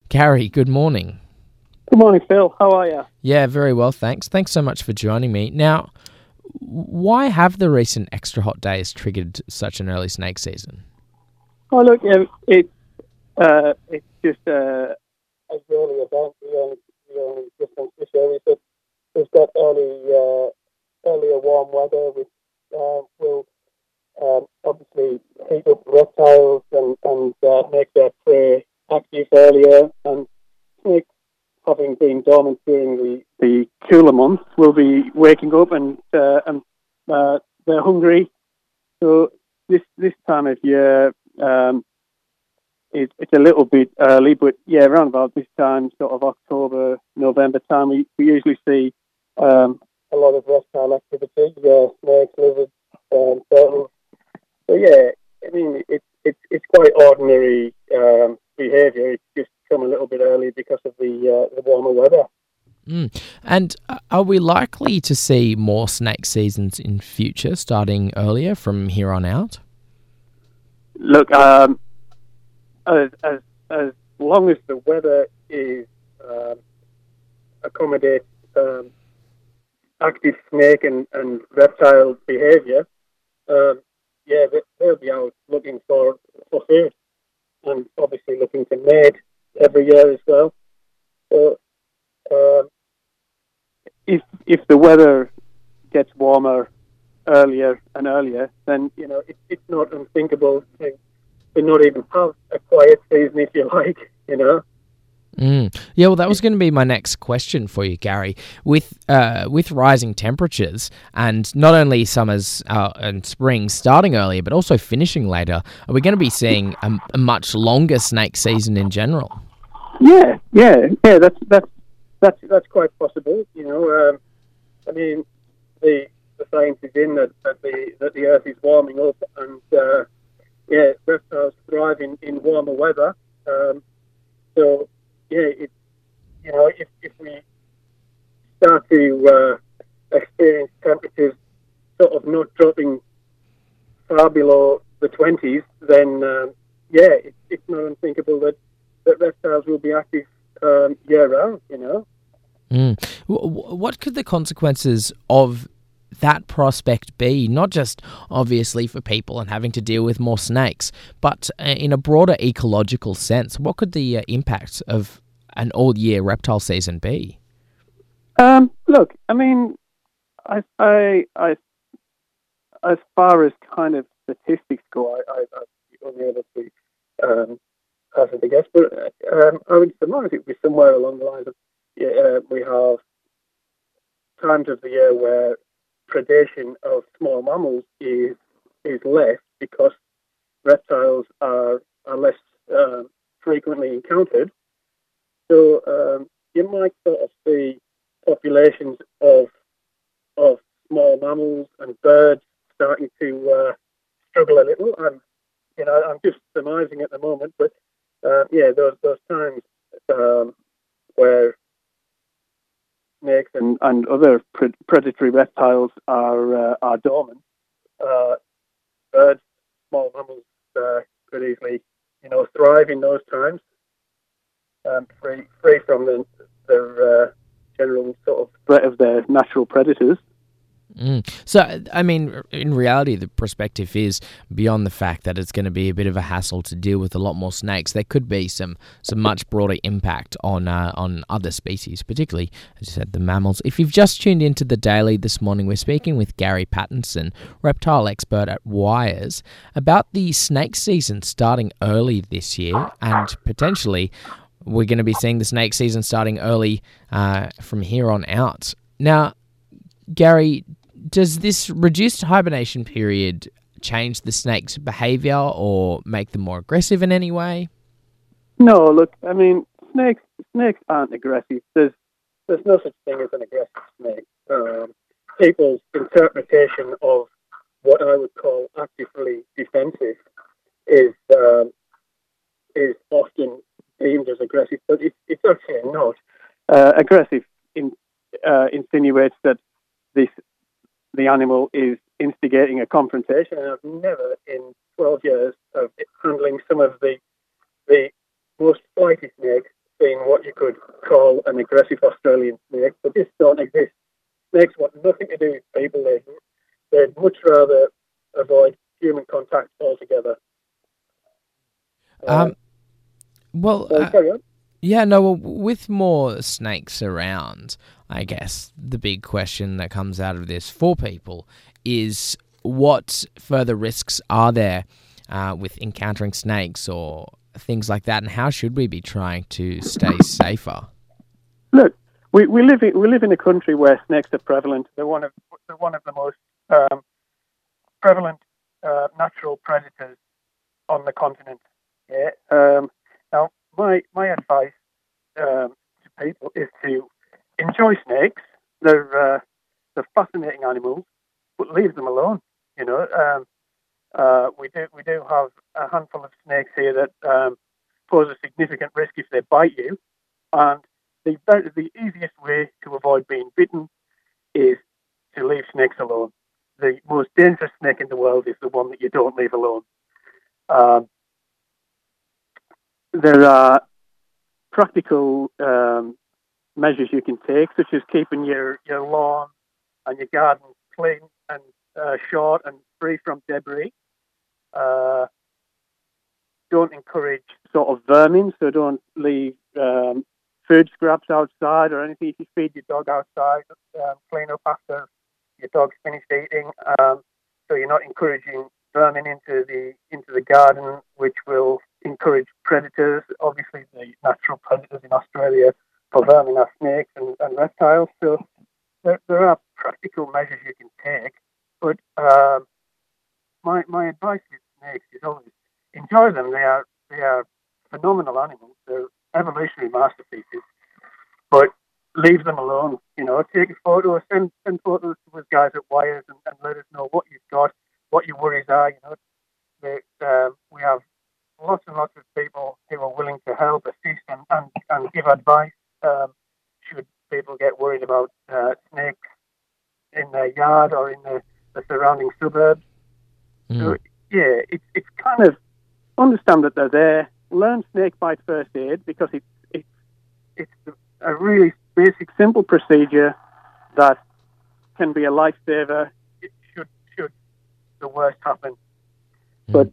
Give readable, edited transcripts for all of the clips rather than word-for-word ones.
Gary, good morning. Good morning, Phil. How are you? Yeah, very well, thanks. Thanks so much for joining me. Now, why have the recent extra hot days triggered such an early snake season? Oh, look, it's just a yearly event. The only difference this year is that we've got earlier warm weather, which will obviously heat up reptiles and make their prey active earlier. And snakes, having been dormant during the cooler months, will be waking up and they're hungry. So this time of year, it's a little bit early, but yeah, around about this time, sort of October, November time, we usually see a lot of reptile activity, snakes, lizards, turtles. So yeah, I mean, it's quite ordinary behaviour. It's just come a little bit early because of the warmer weather. And are we likely to see more snake seasons in future, starting earlier from here on out? Look, as long as the weather is accommodates active snake and reptile behaviour, yeah, they'll be out looking for food and obviously looking to mate every year as well. So if the weather gets warmer earlier and earlier, then it's not unthinkable to not even have a quiet season, if you like. Yeah, well, that was going to be my next question for you, Gary. With rising temperatures and not only summers and springs starting earlier, but also finishing later, are we going to be seeing a much longer snake season in general? Yeah. That's quite possible. I mean, the science is in that the Earth is warming up, and reptiles thrive in warmer weather. So yeah, if we start to experience temperatures sort of not dropping far below the 20s, then it's not unthinkable that reptiles will be active year round. What could the consequences of that prospect be, not just obviously for people and having to deal with more snakes, but in a broader ecological sense? What could the impact of an all-year reptile season be? Look, I mean, I as far as kind of statistics go, I'm unable to hazard a guess, but I would surmise it would be somewhere along the lines of we have times of the year where predation of small mammals is less because reptiles are less frequently encountered. So you might sort of see populations of small mammals and birds starting to struggle a little. I'm just surmising at the moment, but those times where snakes and other predatory reptiles are dormant, birds, small mammals could easily thrive in those times, free from their general sort of threat of their natural predators. So, I mean, in reality, the perspective is beyond the fact that it's going to be a bit of a hassle to deal with a lot more snakes. There could be some much broader impact on other species, particularly, as you said, the mammals. If you've just tuned into the Daily this morning, we're speaking with Gary Pattinson, reptile expert at Wires, about the snake season starting early this year, and potentially we're going to be seeing the snake season starting early from here on out. Now, Gary, does this reduced hibernation period change the snake's behaviour or make them more aggressive in any way? No, look, I mean, snakes aren't aggressive. There's no such thing as an aggressive snake. People's interpretation of what I would call actively defensive is often deemed as aggressive, but it's actually not. Aggressive insinuates that the animal is instigating a confrontation. And I've never, in 12 years of handling some of the most flighty snakes, being what you could call an aggressive Australian snake, but this don't exist. Snakes want nothing to do with people. They'd much rather avoid human contact altogether. Well, Carry on. yeah, no, well, with more snakes around, I guess the big question that comes out of this for people is what further risks are there with encountering snakes or things like that, and how should we be trying to stay safer? Look, we live in a country where snakes are prevalent. They're one of the most prevalent natural predators on the continent. Yeah. Now, my advice to people is to enjoy snakes. They're fascinating animals, but leave them alone. You know, we do have a handful of snakes here that pose a significant risk if they bite you, and the easiest way to avoid being bitten is to leave snakes alone. The most dangerous snake in the world is the one that you don't leave alone. There are practical measures you can take, such as keeping your lawn and your garden clean and short and free from debris. Don't encourage sort of vermin, so don't leave food scraps outside or anything. If you feed your dog outside, clean up after your dog's finished eating. So you're not encouraging vermin into the garden, which will encourage predators. Obviously, the natural predators in Australia for vermin are snakes and reptiles. So there are practical measures you can take. But my advice with snakes is always enjoy them. They are phenomenal animals. They're evolutionary masterpieces. But leave them alone. You know, take a photo, send photos to us guys at Wires and let us know what you've got, what your worries are. You know, we have lots and lots of people who are willing to help, assist, and give advice. Should people get worried about snakes in their yard or in the surrounding suburbs? So yeah, it's kind of understand that they're there. Learn snake bite first aid, because it's a really basic, simple procedure that can be a lifesaver should the worst happen. But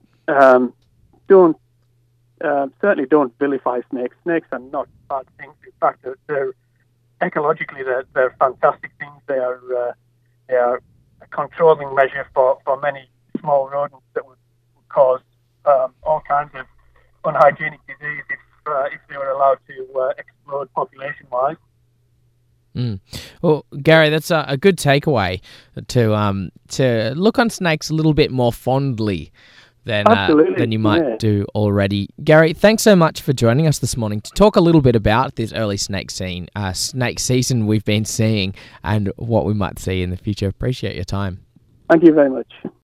certainly don't vilify snakes. Snakes are not bad things. In fact, they're ecologically they're fantastic things. They are a controlling measure for many small rodents that would cause all kinds of unhygienic disease if they were allowed to explode population-wise. Well, Gary, that's a good takeaway to look on snakes a little bit more fondly than you might do already. Gary, thanks so much for joining us this morning to talk a little bit about this early snake season we've been seeing and what we might see in the future. Appreciate your time. Thank you very much.